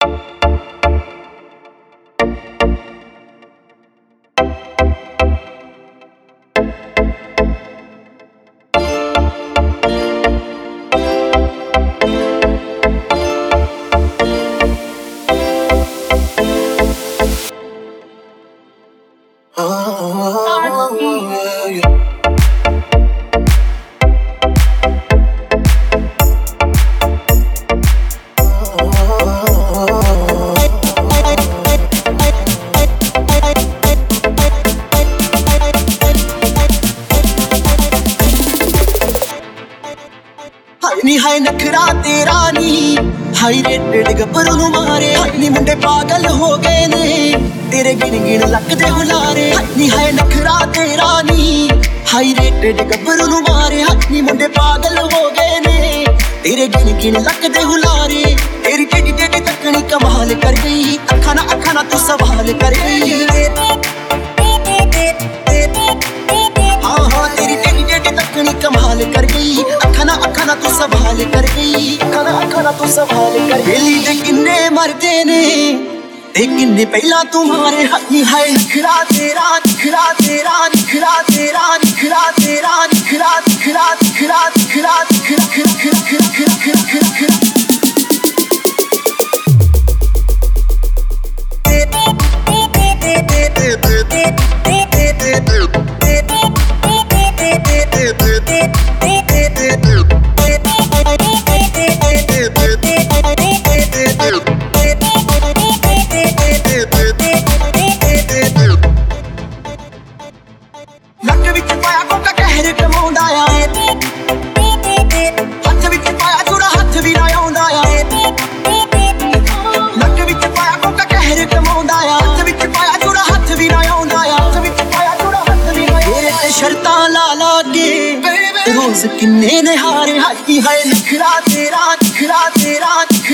नी है नखरा तेरा नी हाई रेटेड गब्बरू नू मारे नी मुंडे पागल हो गए ने तेरे गिन गिन लगदे हुलारे नी है नखरा तेरा नी हाई रेटेड गब्बरू नू मारे नी मुंडे पागल हो गए ने तेरे गिन गिन लगदे हुलारे तेरी टेडी टेडी तकनी कमाल कर गई अखा ना तू सवाल कर गई हाँ तेरी टेडी टेडी तकनी कमाल कर गई अखा ना तू सवाल कर गई अखा ना तू सवाल कर गई दे किन्ने मरदे ने ते किन्ने पहला तुम्हारे हाथी है निखरा तेरा निखरा तेरा निखरा तेरा निखरा तेरा निखरा निखरा निखरा निखरा निखरा ਲੱਕ ਵਿੱਚ ਪਾਇਆ ਕੋਕਾ ਕਹਿਰ ਕਮਾਉਂਦਾ ਆ ਹੱਥ ਵਿੱਚ ਪਾਇਆ ਜੁੜਾ ਹੱਥ ਵੀ ਨਾ ਆਉਂਦਾ ਆ ਲੱਕ ਵਿੱਚ ਪਾਇਆ ਕੋਕਾ ਕਹਿਰ ਕਮਾਉਂਦਾ ਆ ਹੱਥ ਵਿੱਚ ਪਾਇਆ ਜੁੜਾ ਹੱਥ ਵੀ ਨਾ ਆਉਂਦਾ ਆ ਹੱਥ ਵਿੱਚ ਪਾਇਆ ਜੁੜਾ ਹੱਥ ਵੀ ਨਾ ਤੇਰੇ ਤੇ ਸ਼ਰਤਾਂ ਲਾ ਕੇ ਰੋਜ਼ ਕਿੰਨੇ ਨੇ ਹਾਰੇ ਹਾਈ ਹੈ ਨਿਖਰਾ ਤੇਰਾ ਨਿਖਰਾ ਤੇਰਾ